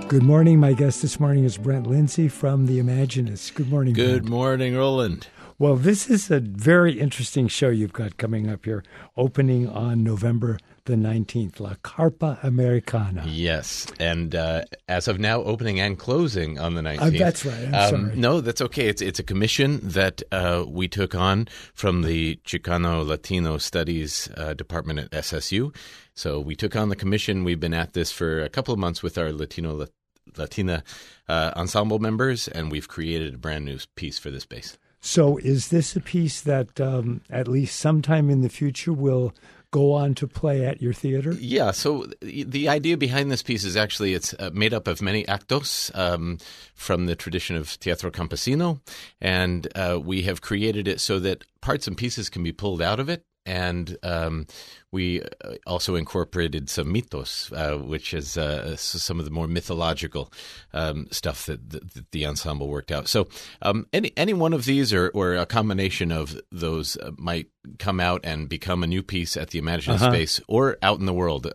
Good morning. My guest this morning is Brent Lindsay from The Imaginists. Good morning, Good Brent. morning, Roland. Well, this is a very interesting show you've got coming up here, opening on November the 19th, La Carpa Americana. Yes, and as of now, opening and closing on the 19th. That's right. I'm sorry. No, that's okay. It's a commission that we took on from the Chicano Latino Studies Department at SSU. So we took on the commission. We've been at this for a couple of months with our Latina ensemble members, and we've created a brand new piece for this space. So is this a piece that at least sometime in the future will go on to play at your theater? Yeah, so the idea behind this piece is actually it's made up of many actos from the tradition of Teatro Campesino, and we have created it so that parts and pieces can be pulled out of it. And we also incorporated some mitos, which is some of the more mythological stuff that the ensemble worked out. So any one of these or a combination of those might come out and become a new piece at the Imaginative Space or out in the world,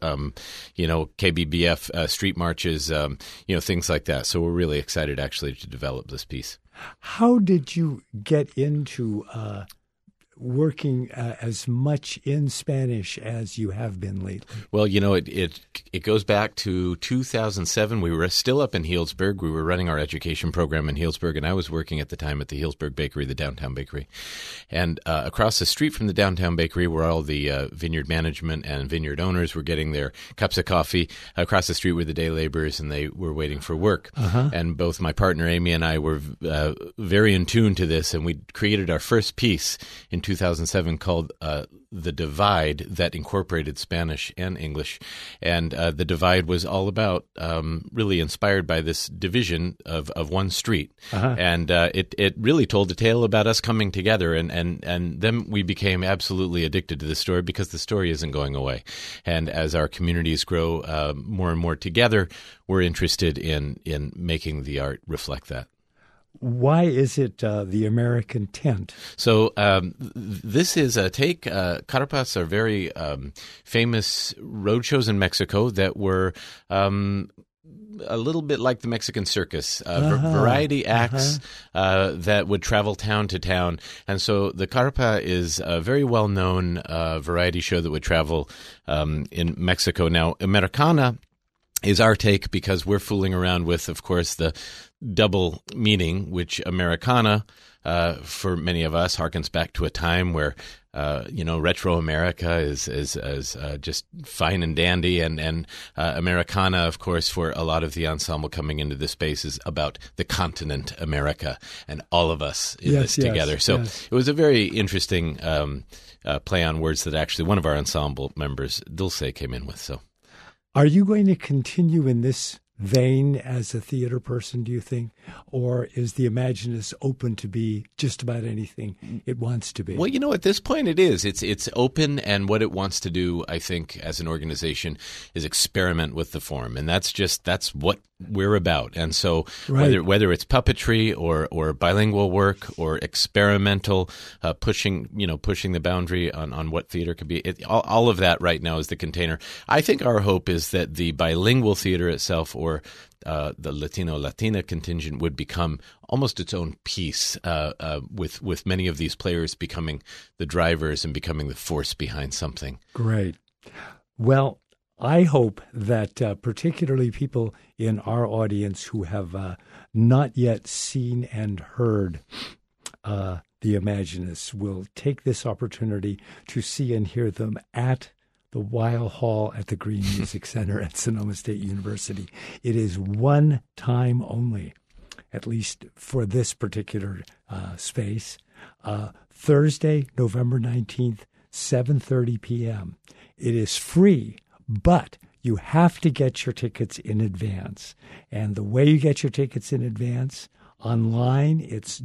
KBBF, street marches, things like that. So we're really excited actually to develop this piece. How did you get into working as much in Spanish as you have been lately? Well, it goes back to 2007. We were still up in Healdsburg. We were running our education program in Healdsburg, and I was working at the time at the Healdsburg Bakery, the downtown bakery. And across the street from the downtown bakery were all the vineyard management and vineyard owners were getting their cups of coffee. Across the street were the day laborers, and they were waiting for work. And both my partner Amy and I were very in tune to this, and we created our first piece in 2007 called The Divide that incorporated Spanish and English. And The Divide was all about really inspired by this division of one street. And it really told a tale about us coming together. And then we became absolutely addicted to the story because the story isn't going away. And as our communities grow more and more together, we're interested in making the art reflect that. Why is it the American tent? So this is a take. Carpas are very famous road shows in Mexico that were a little bit like the Mexican circus, variety acts that would travel town to town. And so the Carpa is a very well-known variety show that would travel in Mexico. Now, Americana is our take because we're fooling around with, of course, the double meaning, which Americana, for many of us, harkens back to a time where, retro America is just fine and dandy. And Americana, of course, for a lot of the ensemble coming into this space is about the continent America and all of us in this together. So it was a very interesting play on words that actually one of our ensemble members, Dulce, came in with. So, are you going to continue in this vein as a theater person, do you think? Or is the Imaginists open to be just about anything it wants to be? Well, at this point it is. It's open, and what it wants to do, I think, as an organization is experiment with the form. And that's what we're about. And so whether it's puppetry or bilingual work or experimental, pushing the boundary on what theater could be, all of that right now is the container. I think our hope is that the bilingual theater itself or the Latina contingent would become almost its own piece, with many of these players becoming the drivers and becoming the force behind something. Great. Well, I hope that particularly people in our audience who have not yet seen and heard the Imaginists will take this opportunity to see and hear them at the Weill Hall at the Green Music Center at Sonoma State University. It is one time only, at least for this particular space. Thursday, November 19th, 7:30 p.m. It is free, but you have to get your tickets in advance. And the way you get your tickets in advance, online, it's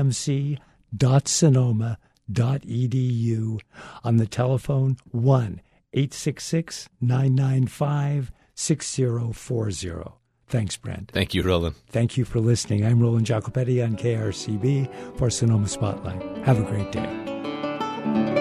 gmc.sonoma.edu. On the telephone, 1-866-995-6040. Thanks, Brent. Thank you, Roland. Thank you for listening. I'm Roland Jacopetti on KRCB for Sonoma Spotlight. Have a great day.